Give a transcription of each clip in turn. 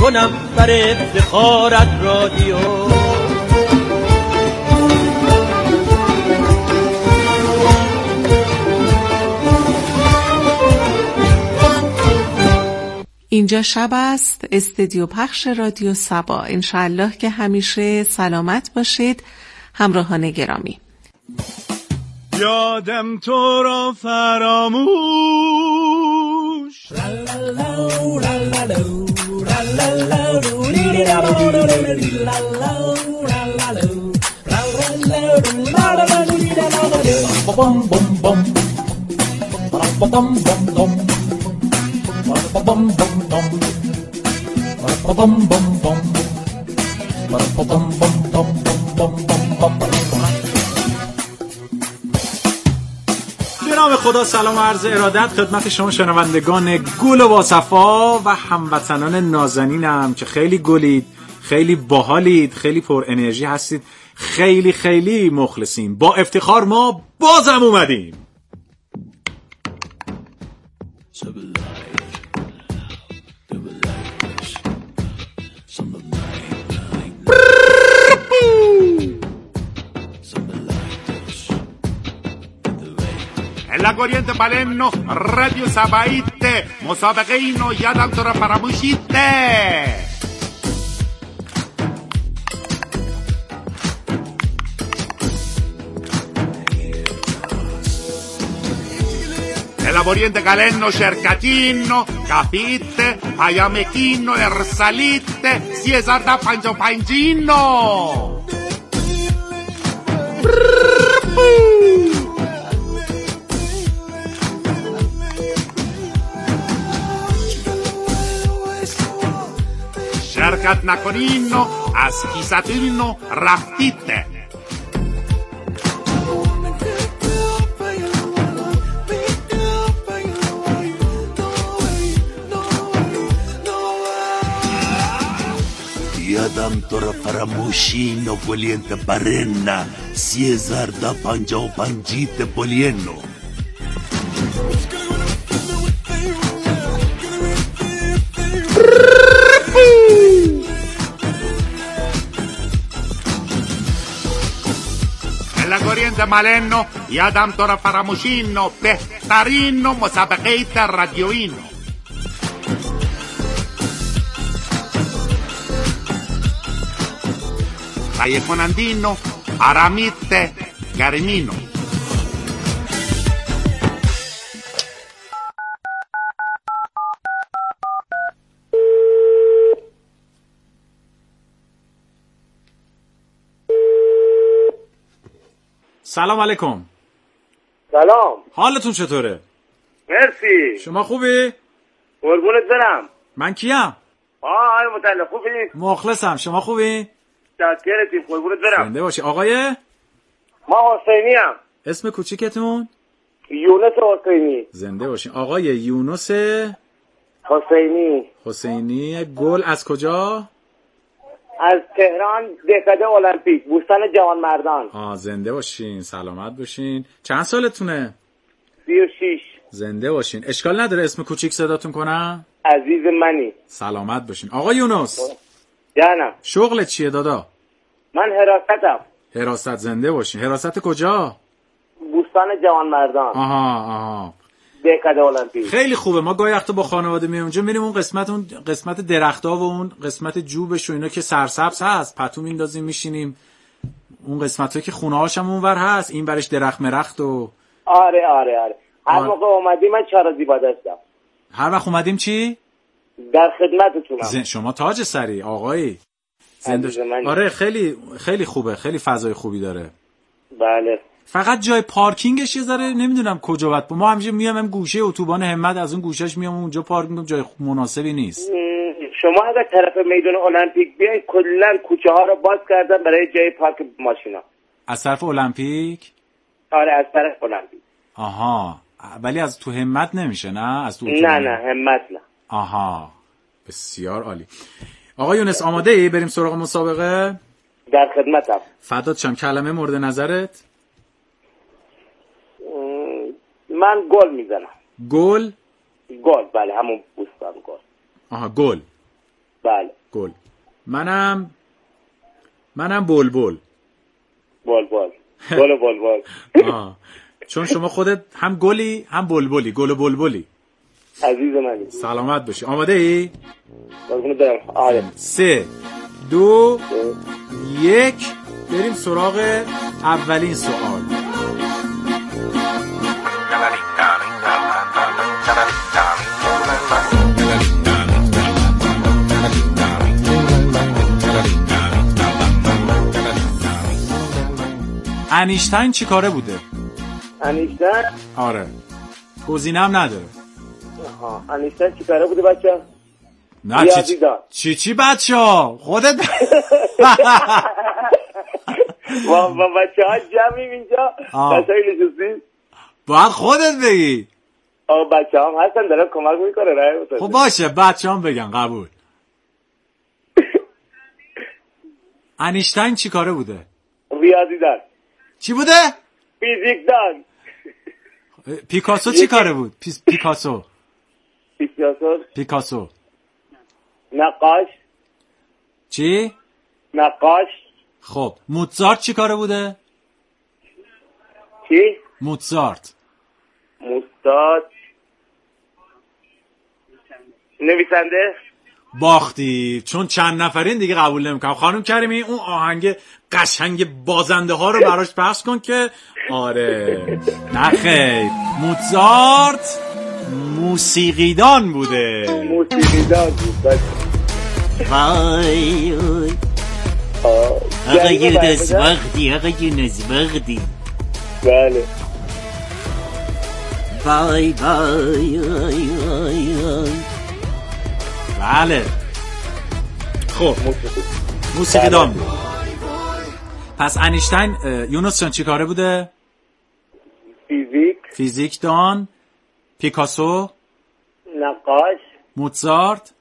کنم بر افتخارت رادیو. اینجا شب است، استودیو پخش رادیو صبا. انشالله که همیشه سلامت باشید همراهان گرامی. یادم تو را فراموش به نام خدا سلام و عرض ارادت خدمت شما شنوندگان گل و باصفا و هموطنان نازنینم که خیلی گلید، خیلی باحالید، خیلی پر انرژی هستید، خیلی خیلی مخلصین. با افتخار ما بازم اومدیم. La corriente Palermo, Radio Sabaite, مسابقه اینو یادم تو را فراموشیده. La corriente Galeno, Cercatino, Capite, Ayamequino, Ersalite, Cesar da Pancho Pangino. شرکت نکنین و از کیستین و رفتیده. یادم تو را فراموشی نو پولینت برنا سیزار دا پانجا و پانجیت پولینو. La corriente Maleno یادم تو را فراموشین و بهترین و مسابقه رادیویی. تهیه کنندینو آرامیت گرمینو. سلام علیکم. سلام. حالتون چطوره؟ مرسی. شما خوبی؟ قربونت برم. من کیم؟ آقای مطلق خوبی؟ مخلصم. شما خوبی؟ شکرتیم. قربونت برم. زنده باشی. آقای؟ ما حسینی ام. اسم کوچیکتون؟ یونس حسینی. زنده باشی. آقای یونس حسینی. گل از کجا؟ از تهران، دهکده المپیک، بوستان جوانمردان. زنده باشین، سلامت باشین. چند سالتونه؟ 36. زنده باشین. اشکال نداره اسم کوچیک صداتون کنم؟ عزیز منی. سلامت باشین. آقا یونس جانم. شغلت چیه دادا؟ من حراستم. حراست. زنده باشین. حراست کجا؟ بوستان جوانمردان. آها. دهکده المپیک. خیلی خوبه. ما گاهی وقتا با خانواده میایم اونجا، میریم اون قسمت درخت‌ها و اون قسمت جوبش و اینا که سرسبز هست، پتو میندازیم میشینیم. اون قسمتایی که خونه‌هاش هم اونور هست، این برش درخت مرخت و آره. هر موقع اومدی من چهار زیبا داشتم. هر وقت اومدیم چی؟ در خدمتتونم. شما تاج سری آقایی. آره خیلی خیلی خوبه. خیلی فضای خوبی داره. بله. فقط جای پارکینگش یه ذره نمیدونم کجا باید. ما همیشه میام گوشه اتوبان همت، از اون گوشهش میام اونجا پارک میکنم، جای مناسبی نیست. شما اگر طرف میدان المپیک بیاین کلا کوچه ها رو باز کردن برای جای پارک ماشینا. از طرف المپیک؟ آره از طرف المپیک. آها. ولی از تو همت نمیشه نه؟ از تو نه همت نه. آها. بسیار عالی. آقا یونس آماده ای بریم سراغ مسابقه؟ در خدمتم. فدات شم. کلمه مورد نظرت؟ من گل میزنم. گل؟ گل، بله همون بوستان گل. آها گل. بله. گل. منم بلبل. بلبل. گل و بلبل. چون شما خودت هم گلی هم بلبلی، گل و بلبلی. عزیز منی. سلامت باشی. آماده ای؟ قربونت برم. آره. 3 2 1 بریم سراغ اولین سوال. انیشتین چی کاره بوده؟ انیشتین؟ آره. گزینه هم نداره. انیشتین چی کاره بوده بچه؟ نه چی بچه ها؟ خودت با بچه ها جمعیم اینجا بچه های نشستی؟ باید خودت بگی. بچه هم هستن دارن کمک میکنه. خب باشه بچه هم بگن قبول. انیشتین چی کاره بوده؟ ریاضی دان. چی بوده؟ فیزیک دان. پیکاسو چی کاره بود؟ پیکاسو نقاش. چی؟ نقاش. خب موزارت چی کاره بوده؟ چی؟ موزارت نویسنده. باختی چون چند نفرین دیگه قبول نمیکنم. خانم کریمی اون آهنگ قشنگ بازنده ها رو براش پخش کن که آره. نه خیر، موزارت موسیقیدان بوده. موسیقیدان بود. وای آقای نزبغدی. بله. وای بله. خب موسیقیدان بود. پس انیشتین یونس جان چی کاره بوده؟ فیزیک دان. پیکاسو نقاش. موزارت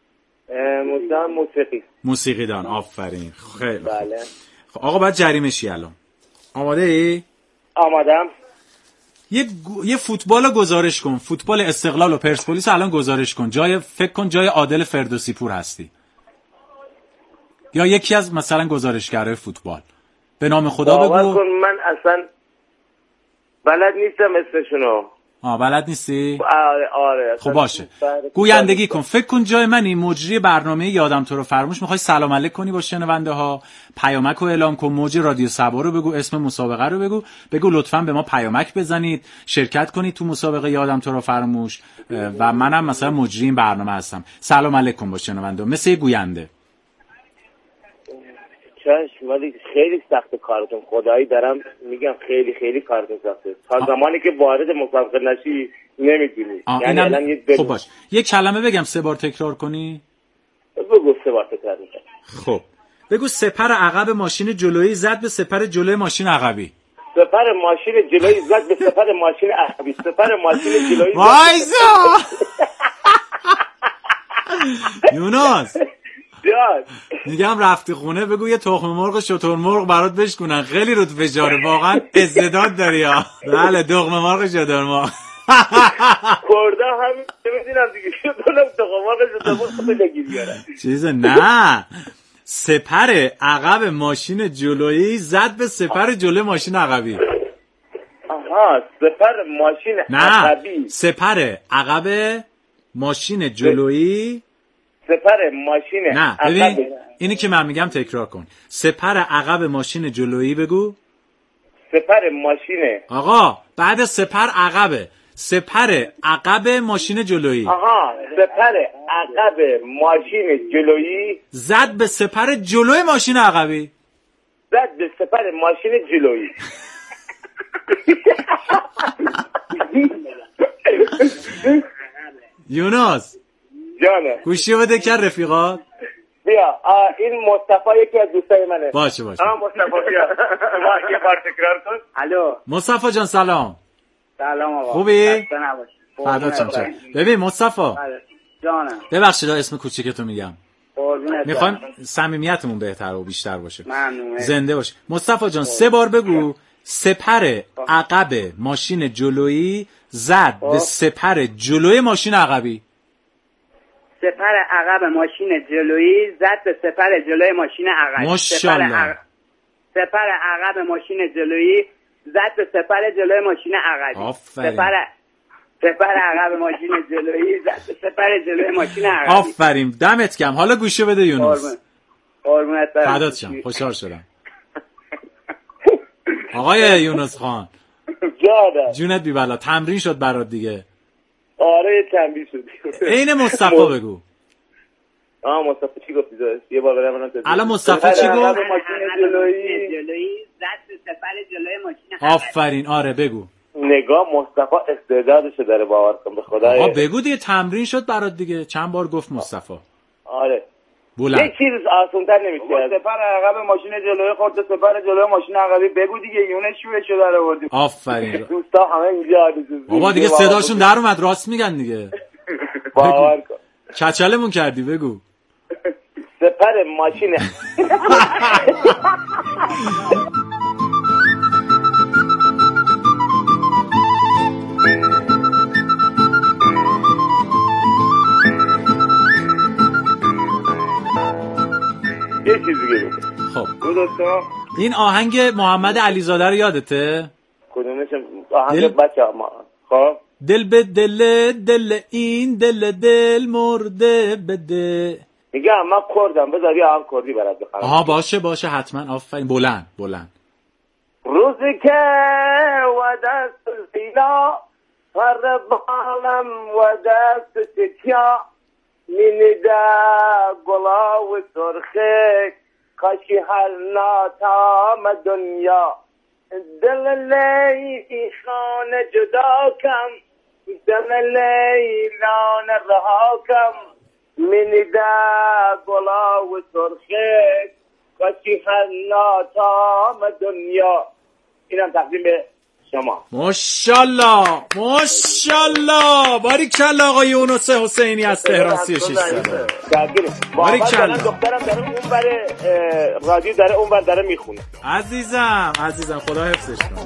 موسیقی دان. آفرین. خیلی بله. خب آقا باید جریمه شی الان. آماده ای؟ آمادم. یه فوتبال گزارش کن. فوتبال استقلال و پرسپولیس الان گزارش کن. فکر کن جای عادل فردوسی پور هستی یا یکی از مثلا گزارشگرای فوتبال. به نام خدا بگو. من اصلا بلد نیستم اسمشونو. بلد نیستی؟ آره. خب باشه. گویندگی کن. فکر کن جای منی مجری برنامه یادم تو رو فراموش. میخوای سلام علیک کنی با شنونده ها، پیامک رو اعلام کن. موج رادیو سبا رو بگو، اسم مسابقه رو بگو لطفاً به ما پیامک بزنید، شرکت کنید تو مسابقه یادم تو رو فراموش و منم مثلا مجری این برنامه هستم. سلام علیک کن با شنونده ها مثل گوینده. چشم. ولی خیلی سخت کارتون، خدایی دارم میگم خیلی خیلی کارتون سخته. تا زمانی که وارد مسابقه نشی نمیدونی. یعنی الان خب باش یک کلمه بگم 3 بار تکرار کنی. بگو 3 بار تکرار کنی. خب بگو سپر عقب ماشین جلویی زد به سپر جلوی ماشین عقبی. سپر ماشین جلویی زد به سپر ماشین عقبی. سپر ماشین جلویی وایسا یونس میگم رفتی خونه بگو یه تخم مرغ شتر مرغ برات بشکنن. خیلی رود فشاره واقعا استعداد داری ها. بله تخم مرغ شتر مرغ خورده همین نمیدونم دیگه. شتر مرغ شتر مرغ خود نگیر بیارن چیز. نه سپر عقب ماشین جلویی زد به سپر جلوی ماشین عقبی. سپر ماشین عقبی. نه سپر عقب ماشین جلویی. سپر ماشین نه ببین اینی که من میگم تکرار کن. سپر عقب ماشین جلویی بگو. سپر ماشین آقا بعد سپر عقبه. سپر عقب ماشین جلویی. سپر عقب ماشین جلویی زد به سپر جلوی ماشین عقبی. زد به سپر ماشین جلویی. یونس جانه گوشی بده کن رفیقات. بیا این مصطفی یکی از دوستای منه. باشه مصطفی بیا یه بار تکرار کن. الو مصطفی جان سلام. سلام آقا. خوبی؟ فدا چم. ببین مصطفی جانم ببخشید اسم کوچیکتو میگم. قربونت. میخوایم صمیمیتمون بهتر و بیشتر باشه. ممنونم. زنده باش. مصطفی جان 3 بار بگو. سپر عقب ماشین جلویی زد به سپر جلوی ماشین عقبی. سپر عقب ماشین جلویی زد به سپر جلوی ماشین عقب. ماشاءالله. سپر عقب ماشین جلویی زد به سپر جلوی ماشین عقبی. آفرین. سپر عقب ماشین جلویی زد به سپر جلوی ماشین عقبی. آفرین، دمت گرم. حالا گوشه بده یونس. قربونت برم. فدات شم، خوشحال شدم. آقای یونس خان جونت بی بلا، تمرین شد برات دیگه؟ آره تمرین شد. عین مصطفی بگو. مصطفی چی گفتی داشت؟ یه بار بدم من. الان مصطفی چی گفت؟ ماشین جلویی زد به سپر جلوی ماشین عقبی. آفرین، آره بگو. نگاه مصطفی استعدادشو داره، باور کن به خدا. آقا بگو دیگه، تمرین شد برات دیگه، چند بار گفت مصطفی. آره بلند. یه چیز آسان‌تر نمیشه. سپر عقب ماشین جلوی خورد، سپر جلوی ماشین عقبی. بگو دیگه، یونس شوشو داره آوردیم. آفرین. دوستا همه اینجا بابا دیگه صداشون در اومد، راست میگن دیگه. باور کن. کچلمون کردی، بگو. سپر ماشین یه چیزی دیگه. خب دوستا این آهنگ محمد علیزاده رو یادته؟ کدومش؟ آهنگ بچه ما. خب دل به دل، دل این دل مرده بده. میگم من کردم، بذار یه آهنگ کردی برات بخونم. آها باشه حتما. آفرین، بلند. روزی که و دست سینا پر بالم و دست سکیا مینیده گلا و سرخه کاشی هر ناتام دنیا دل لی خانه جدا کم دل لیلان رها کم مینیده گلا و سرخه کاشی هر ناتام دنیا. اینم تقدیم به شما. ماشاءالله باریکلا آقای یونس حسینی از تهران 36 ساله. باریکلا. دخترم داره اون بره رادیو داره اون بر داره میخونه. عزیزم خدا حفظش کنه.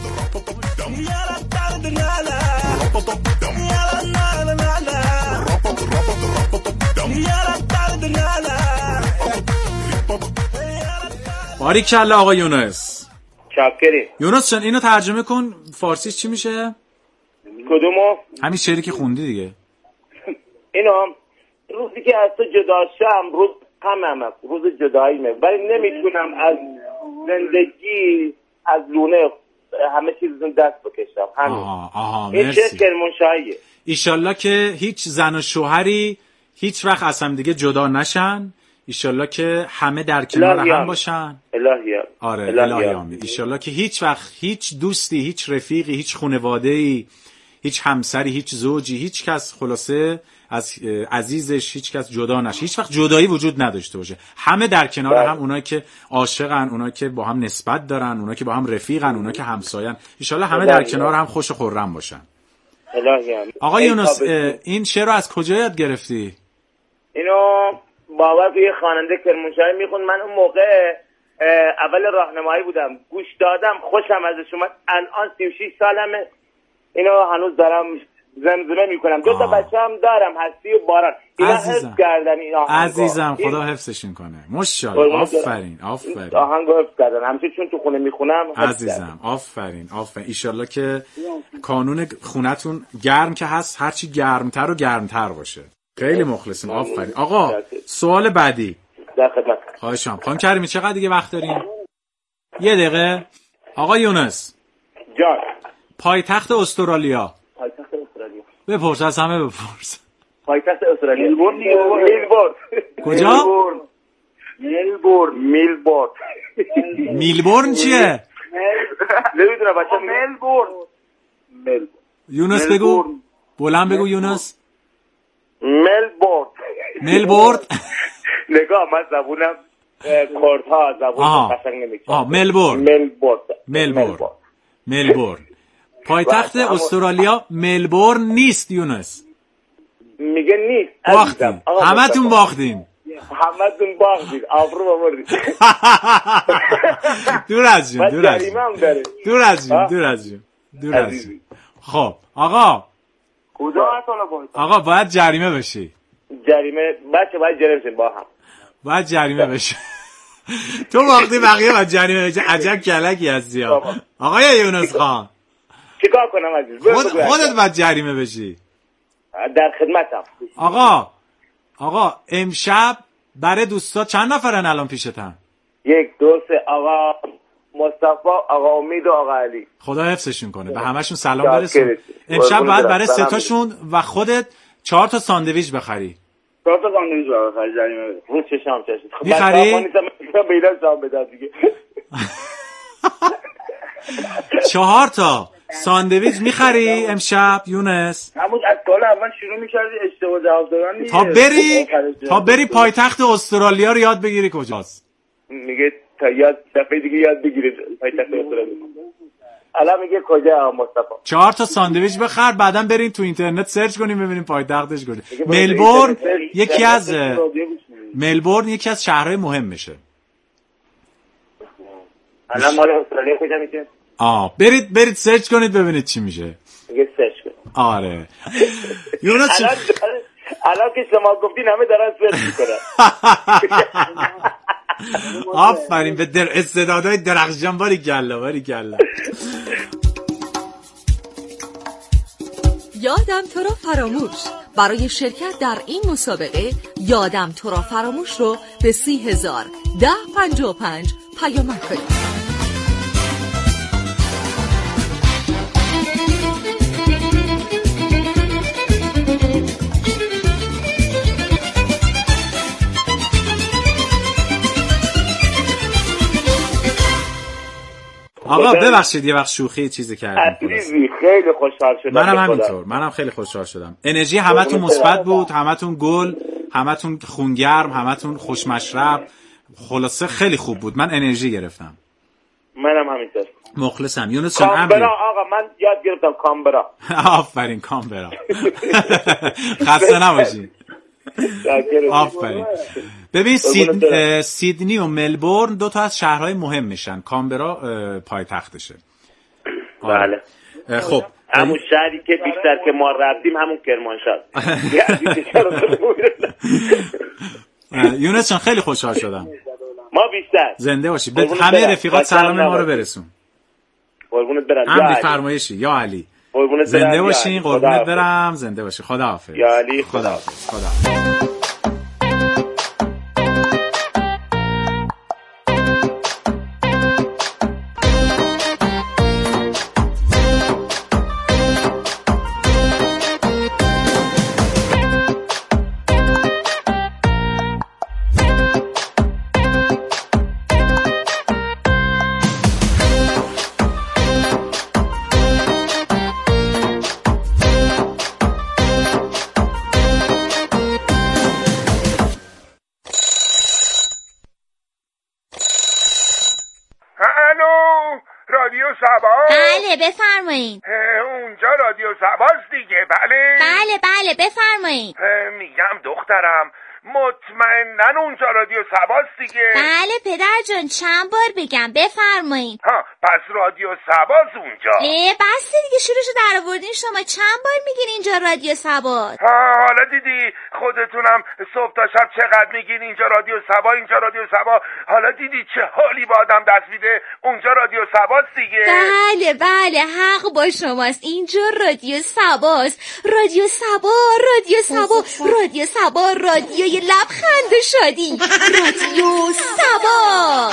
باریکلا آقای یونس. شاکریم. یونس جان اینو ترجمه کن، فارسیش چی میشه؟ کدومو؟ همین شعری که خوندی دیگه. اینو روزی که از تو جدا شم، روز غمم، روز جداییمه، ولی نمیتونم از زندگی از لونه همه چیزون دست بکشم. همین. آها این مرسی. چه کرمانشاهیه. ایشالله که هیچ زن و شوهری هیچ وقت از هم دیگه جدا نشن. ایشالله که همه در کنار هم باشن. الهی. آره الهی آمین. ایشالله که هیچ وقت هیچ دوستی، هیچ رفیقی، هیچ خانواده‌ای، هیچ همسری، هیچ زوجی، هیچ کس خلاصه از عزیزش هیچ کس جدا نشه. هیچ وقت جدایی وجود نداشته باشه. همه در کنار هم، اونایی که عاشقن، اونایی که با هم نسبت دارن، اونایی که با هم رفیقن، اونایی که همساین، ایشالله همه در کنار هم خوش و خرم باشن. الهی آمین. آقا یونس این شعر رو از کجا یاد گرفتی؟ اینو باور که یه خواننده کرمانشاهی میخوند. من اون موقع اول راهنمایی بودم، گوش دادم، خوشم ازش اومد. الان 36 سالمه، اینو هنوز دارم زمزمه میکنم. 2 تا بچه‌ام دارم، هستی و باران. اینا حفظ کردن این آهنگو. عزیزم خدا حفظشون کنه. ماشاءالله. آفرین. آهنگو حفظ کردن. همیشه چون تو خونه میخونم. عزیزم آفرین. ایشالله که کانون خونتون گرم که هست هرچی گرمتر و گرمتر باشه. خیلی مخلصیم. آفرین. آقا سوال بعدی. در خدمت. خواهشم. خانم کریمی چقدر دیگه وقت داریم؟ 1 دقیقه. آقا یونس جان. پایتخت استرالیا. پایتخت استرالیا. بپرس، از همه بپرس. پایتخت استرالیا. میلبورن. کجا؟ میلبورن. میلبورن چیه؟ نمیدونم بچه. میلبورن. یونس بگو. بلند بگو یونس. ملبورن. نگاه من زبونم کردها زبون قشنگ نمیکنه. ملبورن. پایتخت استرالیا ملبورن نیست یونس. میگه نیست. باختیم. همتون باختین. آبرو بردید. دور از جون. خب آقا باید جریمه بشی. جریمه بچه باید جریمه شیم با هم. باید جریمه بشه. تو وقتی بقیه باید جریمه بشه. عجب کلکی هستی ها. آقای یونس خان چیکار کنم عزیز؟ خودت باید جریمه بشی. در خدمتم. آقا امشب برای دوستا چند نفرن الان پیشتن؟ 1 2 3 آقا مصطفی، آقا امید و آقا علی. خدا حفظشون کنه. به همشون سلام برسون. امشب باید برای 3 تاشون و خودت 4 تا ساندویچ بخری. 4 تا ساندویچ بخری جریمه بده. رو چشام چشید. میخری؟ بیلا جواب بده دیگه. 4 تا ساندویچ میخری امشب یونس؟ همون از سال اول شروع می‌کردی اشتباه جواب دادن دیگه. تا بری پایتخت استرالیا رو یاد بگیری کجاست؟ میگه تا یاد دفعه دیگه یاد بگیرید پایتخت استرالیا. الان میگه کجا مصطفی؟ 4 تا ساندویچ بخر بعداً برین تو اینترنت سرچ کنیم ببینیم پایتختش کجاست. ملبورن یکی از شهرهای مهم میشه. الان مال استرالیا کجا میشه؟ برید سرچ کنید ببینید چی میشه. میگه سرچ کن. آره. یونس الان که شما گفتین همه دارن سرچ میکنن. آفرین به استعدادهای درخشان. باریکلا. یادم تو را فراموش. برای شرکت در این مسابقه یادم تو را فراموش رو به 30,01055 پیامک کنید. آقا ببخشید یه وقت شوخی چیزی کردم. خیلی خوشحال شدم. منم همینطور. منم خیلی خوشحال شدم. انرژی همتون مثبت بود، همتون گل، همتون خونگرم، همتون خوشمشرب. خلاصه خیلی خوب بود. من انرژی گرفتم. منم همینطور. مخلصم. یونس جان کامبرا آقا من یاد گرفتم کامبرا. آفرین کامبرا. خسته نباشید. آفرین. ببین سیدنی و ملبورن 2 تا از شهرهای مهم میشن. کامبرا پایتختشه. بله. خب همون شهری که بیشتر که ما رفتیم همون کرمانشاه. یونس جان خیلی خوشحال شدم. ما بیشتر. زنده باشی. به همه رفیقات سلام ما رو برسون. قربونت برم. امری فرمایشی یا علی. زنده باشین. قربونت برم. زنده باشی. خداحافظ. یا علی خداحافظ. بله بفرمایید. اونجا رادیو سباست دیگه؟ بله بفرمایید. میگم دخترم مطمئنن اونجا رادیو سباست دیگه؟ بله پدر جان چند بار بگم بفرمایید. پس رادیو سباست اونجا. بس دیگه شروعشو در آوردین شما. چند بار میگین اینجا رادیو سباست؟ حالا دیدی خودتونم صبح تا شب چقدر میگین اینجا رادیو سبا اینجا رادیو سبا. حالا دیدی چه حالی با آدم دست میده. اونجا رادیو سباست دیگه. بله حق با شماست. اینجا رادیو سباست. رادیو سبا رادیوی لبخند و شادی. رادیو سبا.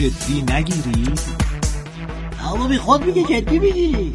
جدی نگیرید؟ اما بی خود میگه جدی میگیری.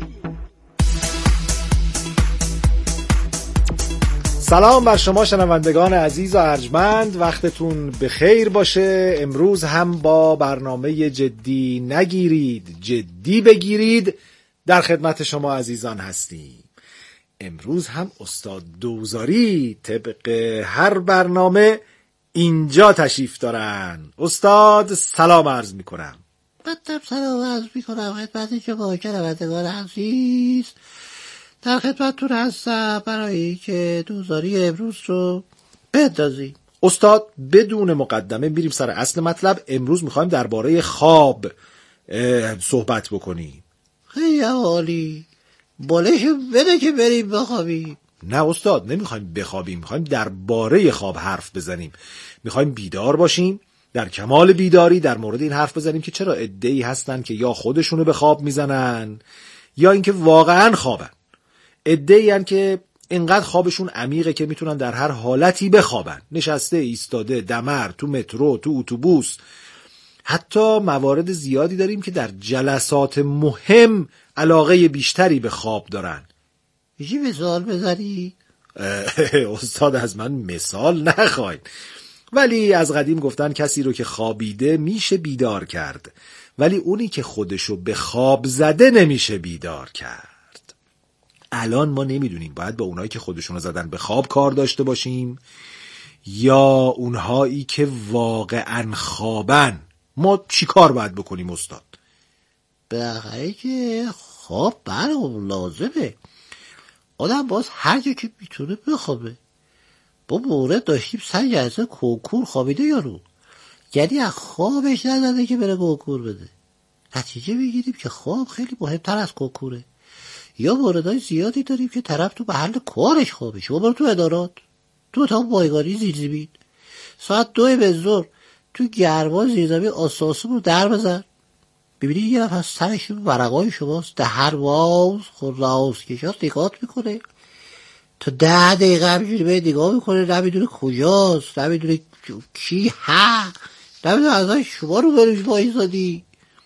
سلام بر شما شنوندگان عزیز و ارجمند، وقتتون بخیر باشه. امروز هم با برنامه جدی نگیرید جدی بگیرید در خدمت شما عزیزان هستیم. امروز هم استاد دوزاری طبق هر برنامه اینجا تشریف دارن. استاد سلام عرض میکنم. مطلب سلام عرض میکنم خدمت شما شنوندگان عزیز. در خدمتتون هستم برای که دوزاری امروز رو بندازیم. استاد بدون مقدمه میریم سر اصل مطلب. امروز میخوایم درباره خواب صحبت بکنیم. خیلی عالی. بالشو بده که بریم بخوابیم. نه استاد، نمیخوایم بخوابیم، میخوایم درباره خواب حرف بزنیم. میخوایم بیدار باشیم، در کمال بیداری در مورد این حرف بزنیم که چرا عده‌ای هستن که یا خودشونو به خواب میزنن یا اینکه واقعا خوابن. عده‌ای هستن که اینقدر خوابشون عمیقه که میتونن در هر حالتی بخوابن، نشسته، ایستاده، دمر، تو مترو، تو اتوبوس. حتی موارد زیادی داریم که در جلسات مهم علاقه بیشتری به خواب دارن. میشه مثال بزنی؟ استاد از من مثال نخواین، ولی از قدیم گفتن کسی رو که خوابیده میشه بیدار کرد، ولی اونی که خودشو به خواب زده نمیشه بیدار کرد. الان ما نمیدونیم باید با اونایی که خودشونو زدن به خواب کار داشته باشیم یا اونهایی که واقعا خوابن. ما چی کار باید بکنیم استاد؟ بالاخره که خواب برام لازمه. آدم باز هر جا که میتونه بخوابه. با مورد داشتیم سر جلسه کنکور خوابیده یارو، یعنی از خوابش نزده که بره کنکور بده. نتیجه میگیریم که خواب خیلی مهمتر از کنکوره. یا موردهای زیادی داریم که طرف تو محل کارش خوابه. شما برو تو ادارات، تو اتاق بایگانی زیرزمین، ساعت 2 ظهر تو گرما زیرزمین آساسون رو در بزن، ببینید یه نفر سرشون ورقای شماست، هر واز خلاص کشاست نگاه میکنه تا 10 دقیقه همینجوری به نگاه میکنه، نمیدونه کجاست، نمیدونه کی نمیدونه ازای شما رو بروش بایزادی.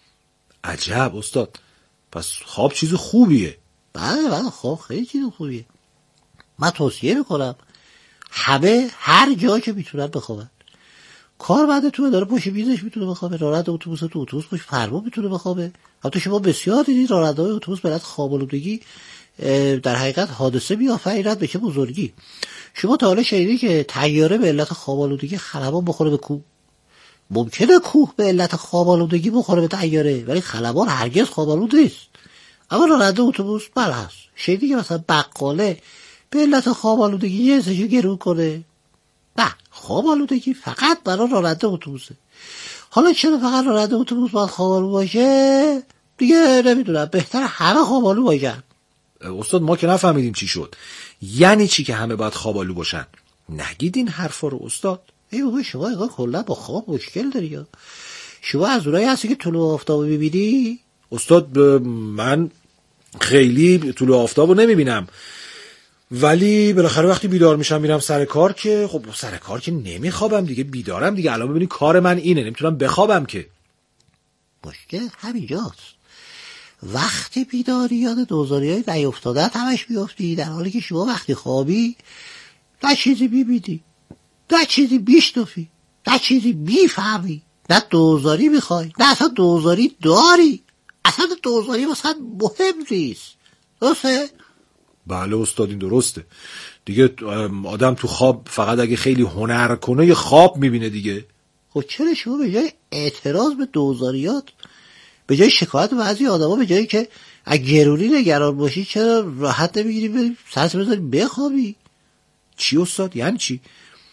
عجب استاد، پس خواب چیز خوبیه. بله خواب خیلی چیز خوبیه. من توصیه میکنم همه هر جا که میتونن بخوابن. کارمند تو داره پشت میزش میتونه بخوابه، راننده اتوبوس تو اتوبوس پشت فرمون میتونه بخوابه. حتی شما بسیار دیدید راننده‌های اتوبوس برات خواب آلودگی در حقیقت حادثه میآفریند به چه بزرگی. شما تا حالا شنیدید که طیاره به علت خواب آلودگی خلبان بخوره به کوه؟ ممکنه کوه به علت خواب آلودگی بخوره به طیاره، ولی خلبان هرگز خواب آلود نیست. اما راننده اتوبوس بله هست. شنیدید که مثلا بقاله به علت خواب آلودگی جنسشو گرون کنه؟ نه، خواب آلودگی فقط برای راننده اتوبوسه. حالا چرا فقط راننده اتوبوس باید خواب آلود باشه؟ دیگه نمیدونم، بهتر همه خواب آلود باشن. استاد ما که نفهمیدیم چی شد. یعنی چی که همه باید خواب آلود باشن؟ نگید این حرفا رو استاد. ای بابا شما انگار کلا با خواب مشکل داری یا؟ شما از اونایی هستی که طلوع آفتاب میبینی؟ استاد من خیلی طلوع آفتابو نمیبینم، ولی بالاخره وقتی بیدار میشم میرم سر کار، که خب سر کار که نمیخوابم دیگه، بیدارم دیگه. الان ببینید کار من اینه، نمیتونم بخوابم که. مشکل همینجاست. وقتی بیداری یاد دوزاری‌های نیفتاده همش بیافتی، در حالی که شما وقتی خوابی نه چیزی میبینی، نه چیزی میشنفی، نه چیزی میفهمی، نه دوزاری میخوای، نه اصلا دوزاری داری. اصلا دوزاری مثلا مهم نیست. درسته؟ بله استاد این درسته دیگه. آدم تو خواب فقط اگه خیلی هنر کنه یه خواب میبینه دیگه. خب چرا شما به جای اعتراض به دوزاریات، به جای شکایت بعضی آدما، به جایی که اگه گرونی نگران باشی، چرا راحت نمیگیری بریم سرت بذاری بخوابی؟ چی استاد؟ یعنی چی؟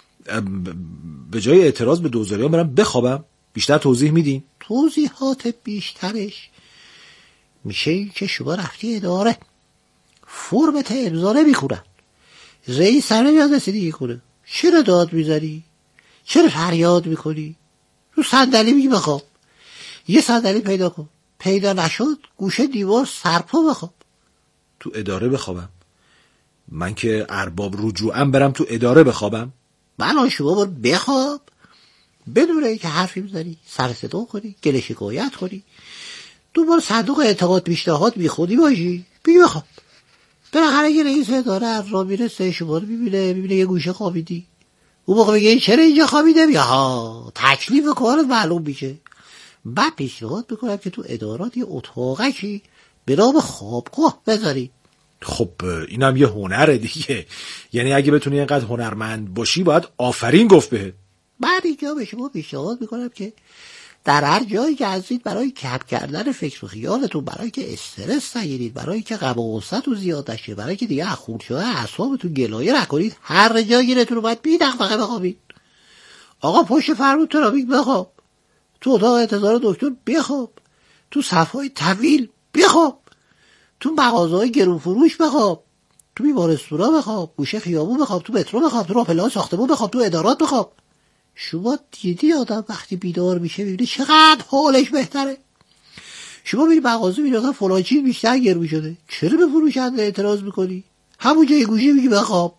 به جای اعتراض به دوزاریان برم بخوابم؟ بیشتر توضیح میدین؟ توضیحات بیشترش میشه این که شما رفتی اداره، فرمت امضا نمی‌کنن، رئیس نمیاد رسیدگی کنه، چرا داد میزنی؟ چرا فریاد میکنی؟ رو صندلی میگی بخواب. یه صندلی پیدا کن، پیدا نشد گوشه دیوار سرپا بخواب. تو اداره بخوابم؟ من که ارباب رجوعم برم تو اداره بخوابم؟ بله شما برو بخواب، بدون اینکه حرفی بزنی، سر صدا کنی، گله شکایت کنی، دوباره صندوق اعتقاد پیشنهاد بی خودی باشی، بگی بخواب. بالاخره یه رئیس اداره را میرسه شما رو میبینه یه گوشه خوابیدی، اون موقع میگه چرا اینجا خوابیده؟ میگه ها تکلیف کارت معلوم میشه. بعد پیشنهاد میکنم که تو ادارات یه اتاقکی به نام خوابگاه بذاری. خب اینم یه هنره دیگه، یعنی اگه بتونی اینقدر هنرمند باشی باید آفرین گفت بهت. بعد اینجا به شما پیشنهاد میکنم که در هر جایی که هستید برای کم کردن فکر و خیالتون، برای که استرس نگیرید، برای که غم و غصه‌تون زیاد نشه، برای که دیگه خورد شده اعصابتون گلایه نکنید، هر جایی گیرتون رو باید بی دغدغه بخوابید. آقا پشت فرمون ترافیک بخواب، تو اتاق انتظار دکتر بخواب، تو صف‌های طویل بخواب، تو مغازه‌های گرون فروش بخواب، تو بیمارستونا بخواب، گوشه خیابون بخواب، تو مترو بخواب، تو راهپله‌های ساختمون بخواب، تو ادارات بخواب. شما دیدی آدم وقتی بیدار میشه میبینی چقدر حالش بهتره؟ شما میری مغازه میبینی فلان چیز بیشتر گرون شده، چرا به فروشنده اعتراض میکنی؟ همونجا یه گوشه میگی بخواب.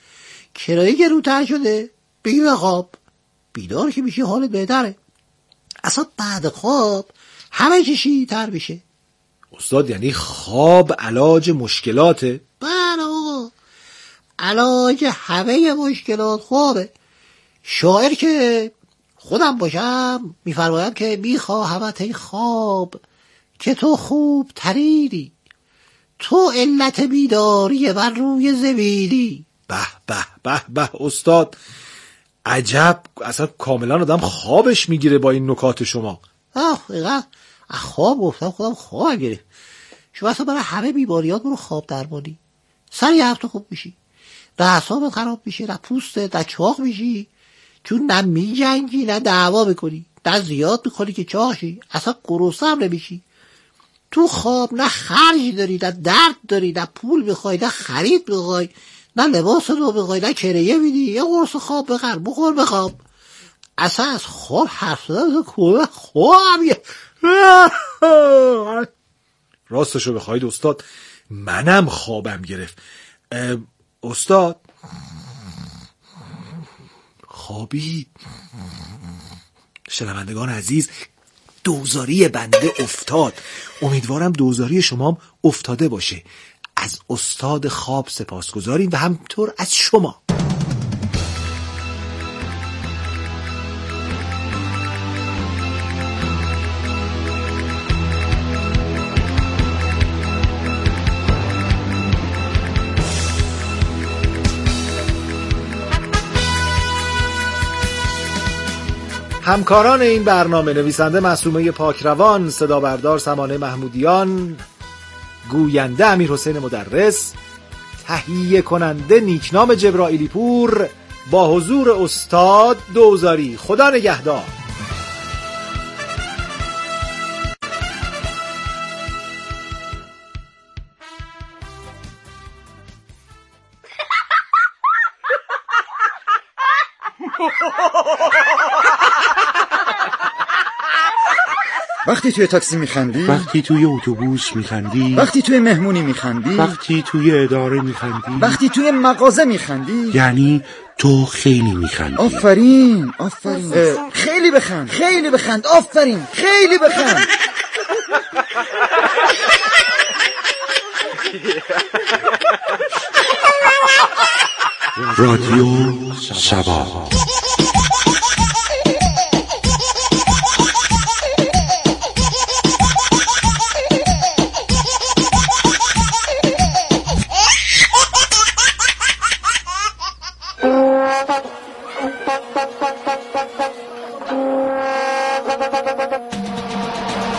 کرایه گرونتر شده، بگی بخواب. بیدار که میشی حالت بهتره. اصلا بعد خواب همه چیزی تر میشه. استاد یعنی خواب علاج مشکلاته؟ بله آقا، علاج همه مشکلات خوابه. شاعر که خودم باشم میفرمایم که میخواهمت ای خواب که تو خوب تریدی، تو علت بیداری من روی زمینی. به به به به استاد، عجب، اصلا کاملا آدم خوابش میگیره با این نکات شما. اینقدر خواب گفتم خودم خواب گرفت. شما اصلا برای همه بیماریات برو خواب درمانی، سری هفته خوب میشی، نه اعصابت خراب میشه، نه پوستت، نه چاق میشی، چون نه میجنگی نه دعوا میکنی، نه زیاد میکنی که چاقشی، اصلا گرسنه هم نمیشی. تو خواب نه خرج داری، نه درد داری، نه پول میخوای، نه خرید میخوای، نه لباس رو میخوای، نه کرایه میدی، یه قرص خواب بخر بخور بخواب. اصلا از خواب حرف زدن کلا خواب. راستشو بخواید استاد منم خوابم گرفت. استاد خوابید. شنوندگان عزیز، دوزاری بنده افتاد، امیدوارم دوزاری شما هم افتاده باشه. از استاد خواب سپاسگزاریم و همطور از شما. همکاران این برنامه: نویسنده معصومه پاکروان، صدا بردار سمانه محمودیان، گوینده امیرحسین مدرس، تهیه کننده نیکنام جبرائیلی پور، با حضور استاد دوزاری. خدا نگهدار. وقتی توی تاکسی میخندی، وقتی توی اتوبوس میخندی، وقتی توی مهمونی میخندی، وقتی توی اداره میخندی، وقتی توی مغازه میخندی، یعنی تو خیلی میخندی. آفرین آفرین، خیلی بخند، خیلی بخند، آفرین، خیلی بخند. رادیو سبا.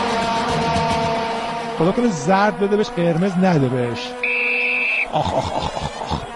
خدا کنه زرد بده بهش، قرمز نده بهش. آخ آخ آخ